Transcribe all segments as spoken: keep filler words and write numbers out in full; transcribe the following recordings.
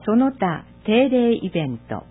その他定例イベント。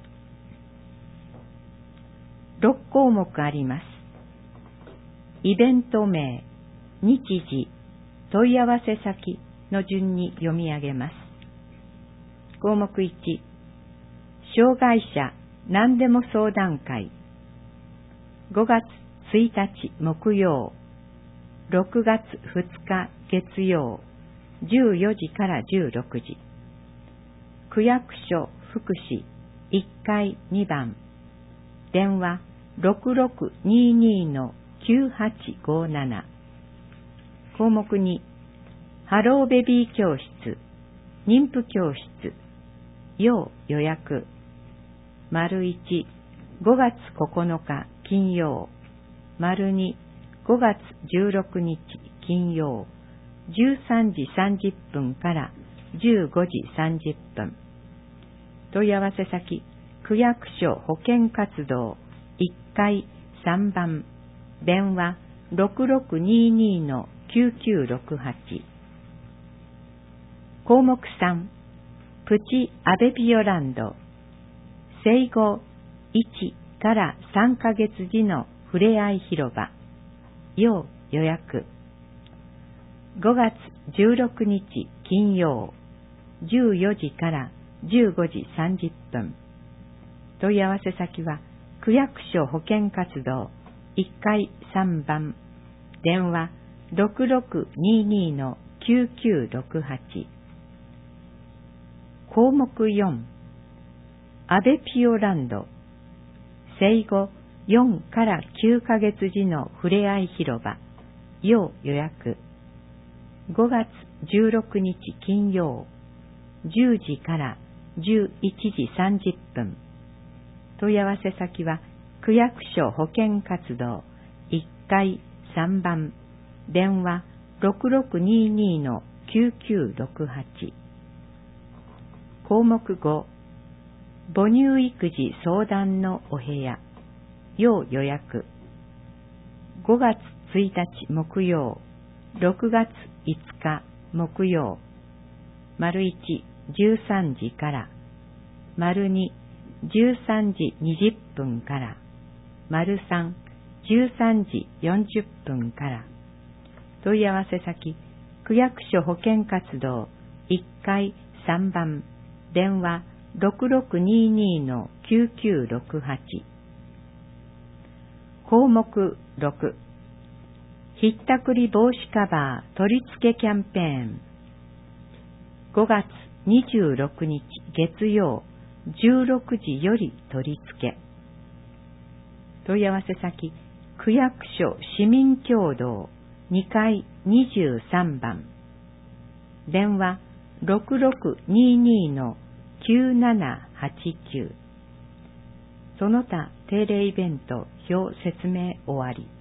ろっこうもくあります。イベント名、日時、問い合わせ先の順に読み上げます。項目いち、障害者何でも相談会。ごがつついたち木曜、ろくがつふつか月曜、じゅうよじからじゅうろくじ。区役所福祉いっかいにばん。電話 ろくろくにーにーのきゅうはちごなな。項目に、ハローベビー教室、妊婦教室、要予約。丸いち、ごがつここのか金曜。丸に、ごがつじゅうろくにち金曜。じゅうさんじさんじゅっぷんからじゅうごじさんじゅっぷん。問い合わせ先、区役所保健活動いっかいさんばん。電話 ろくろくにーにーのきゅうきゅうろくはち。項目さん、プチアベピオランド。生後いちからさんかげつ時のふれあい広場。要予約。ごがつじゅうろくにち金曜、じゅうよじからじゅうごじさんじゅっぷん。問い合わせ先は、区役所保健活動いっかいさんばん。電話 ろくろくにーにーのきゅうきゅうろくはち。項目よん、アベピオランド。生後よんからきゅうかげつ時のふれあい広場。要予約。ごがつじゅうろくにち金曜、じゅうじからじゅういちじさんじゅっぷん。問い合わせ先は、区役所保健活動いっかいさんばん。電話 ろくろくにーにーのきゅうきゅうろくはち。項目ご、母乳育児相談のお部屋。要予約。ごがつついたち木曜、ろくがついつか木曜。丸いち、じゅうさんじから。丸に、じゅうさんじにじゅっぷんから。丸さん、じゅうさんじよんじゅっぷんから。問い合わせ先、区役所保健活動いっかいさんばん。電話 ろくろくにーにーのきゅうきゅうろくはち。項目ろく、ひったくり防止カバー取り付けキャンペーン。ごがつにじゅうろくにち月曜、じゅうろくじより取り付け。問い合わせ先、区役所市民協同にかいにじゅうさんばん。電話 ろくろくにーにーのきゅうななはちきゅう。その他定例イベント表説明終わり。